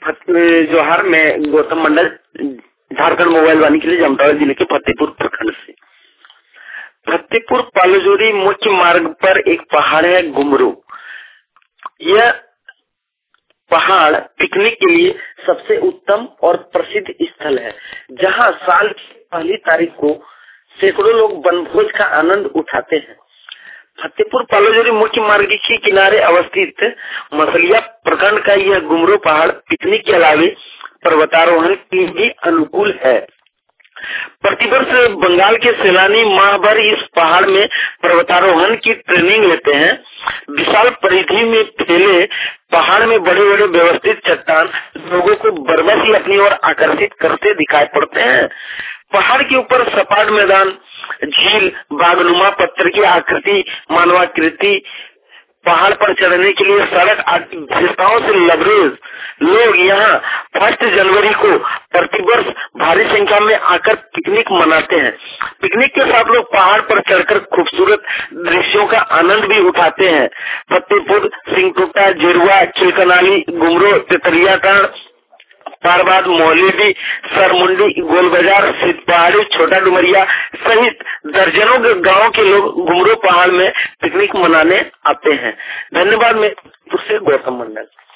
जोहार, मैं गौतम मंडल, झारखंड मोबाइल वाणी के लिए जामताड़ा जिले के फतेहपुर प्रखंड से। फतेहपुर पालोजोरी मुख्य मार्ग पर एक पहाड़ है घुमरू। यह पहाड़ पिकनिक के लिए सबसे उत्तम और प्रसिद्ध स्थल है, जहां साल की पहली तारीख को सैकड़ों लोग वनभोज का आनंद उठाते हैं। फतेहपुर पालोजोरी मुख्य मार्ग के किनारे अवस्थित मसलिया प्रखंड का यह घुमरू पहाड़ पिकनिक के अलावे पर्वतारोहण के लिए भी अनुकूल है। प्रतिवर्ष बंगाल के सैलानी माह भर इस पहाड़ में पर्वतारोहण की ट्रेनिंग लेते हैं। विशाल परिधि में फैले पहाड़ में बड़े बड़े व्यवस्थित चट्टान लोगों को बरबस ही अपनी ओर आकर्षित करते दिखाई पड़ते हैं। पहाड़ के ऊपर सपाट मैदान, झील, बागनुमा पत्थर की आकृति, मानवाकृति, पहाड़ पर चढ़ने के लिए सड़क आदि विशेषताओं से लबरेज लोग यहाँ 1 जनवरी को प्रतिवर्ष भारी संख्या में आकर पिकनिक मनाते हैं। पिकनिक के साथ लोग पहाड़ पर चढ़कर खूबसूरत दृश्यों का आनंद भी उठाते हैं। फतेहपुर, सिंगटोटा, जेरुआ, चिलकनाली, घुमरू, तेतरियाटांड़, पारबाद, मोहलेडी, सरमुंडी, गोल बाजार, सिद्धपहाड़ी, छोटा डुमरिया सहित दर्जनों के गाँव के लोग घुमरू पहाड़ में पिकनिक मनाने आते हैं। धन्यवाद। मैं से गौतम मंडल।